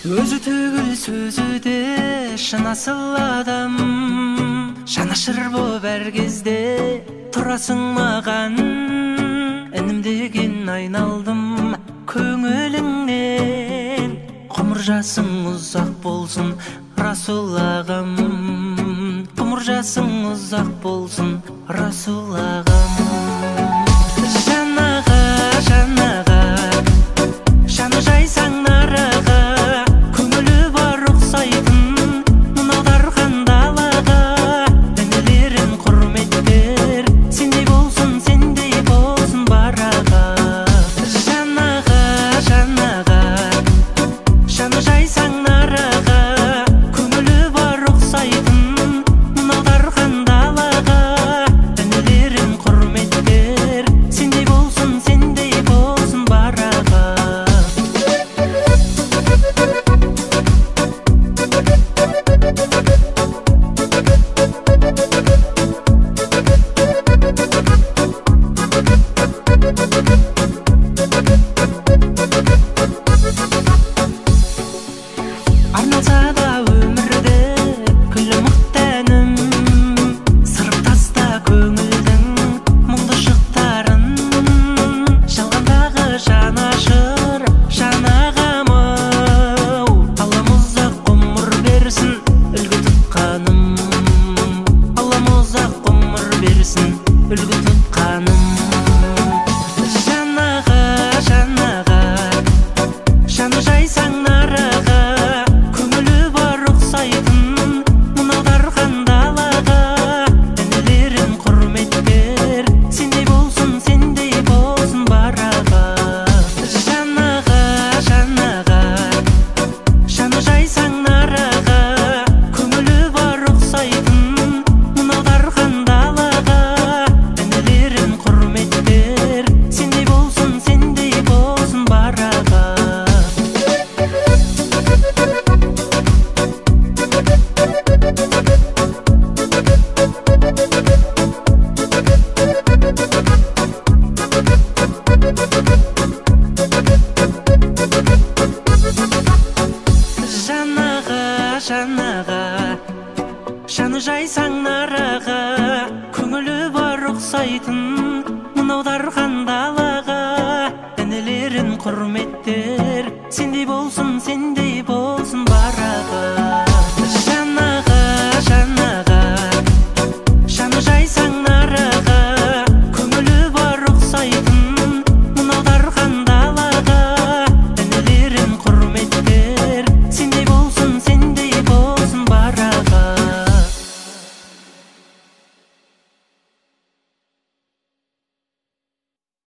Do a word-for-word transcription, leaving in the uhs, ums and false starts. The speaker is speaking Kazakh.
Өзі төгіл сөзі де шын асыл адам, жанашыр боп әр кезде тұрасың маған. Інім деген айналдым көңіліңнен, ғұмыр жасың ұзақ болсын Расул ағам, ғұмыр жасың ұзақ болсын Расул ағам. Жанаға, жанаға, жаны жайсаң нараға, көңілі бар ұқсайтын мынау дархан далаға. Інілерін құрметтер, сендей болсын, сендей болсын бараға. Жанаға, жанаға, жаны жайсаң нараға, көңілі бар ұқсайтын мынау дархан далаға. Інілерін құрметтер, сендей болсын, сендей болсын бараға. Арналса да өмірде күлі мықты әнім, сырып таста көңілдің мұңды шықтарын. Жалғандағы жанашыр жанағам-ау, Аллам ұзақ ғұмыр берсін үлгі тұтқаным. Аллам ұзақ ғұмыр берсін үлгі тұтқаным. Жанаға, жанаға, жаны жайсаң нараға, көңілі бар ұқсайтын мынау дархан далаға. Інілерін құрметтер, сендей болсын, сендей болсын бараға. Жанаға, жанаға, жаны жайсаң нараға, көңілі бар ұқсайтын мынау дархан далаға. Інілерін құрметтер, сендей болсын, сендей болсын бараға. Жанаға, жанаға, жаны жайсаң нараға, көңілі бар ұқсайтын мынау дархан далаға. Інілерін құрметтер, сендей болсын,